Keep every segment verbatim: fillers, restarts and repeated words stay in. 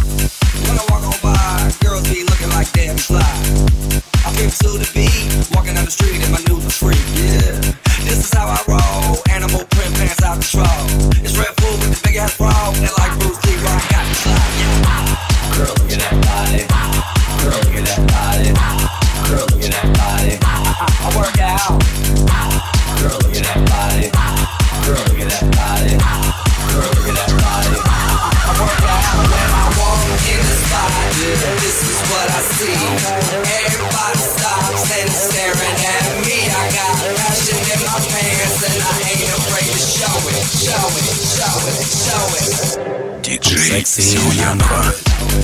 When I walk on by, girls be looking like damn fly. I flip to the beat, walking down the street in my new free. Yeah, this is how I roll. Animal print pants out control. It's Red Bull with the big ass bra, and like Bruce Lee, I got the fly. Yeah. Girl, look at that body. Girl, look at that body. Girl, look at that body. I, I work out. Girl, look at that body. Girl, look at that body. Girl, look at that body. I work out when I walk in the spot. This is what I see. Everybody stops and is staring at me. I got passion in my pants and I ain't afraid to show it, show it, show it, show it. ди джей Симоненко.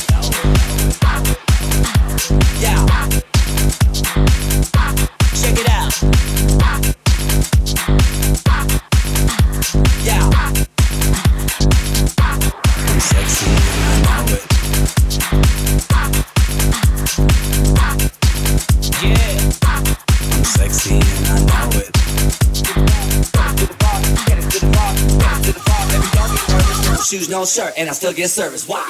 Yeah. Check it out. Yeah. I'm sexy and I know it. Yeah. I'm sexy and I know it. Shoes, no shirt, and I still get service. Wow.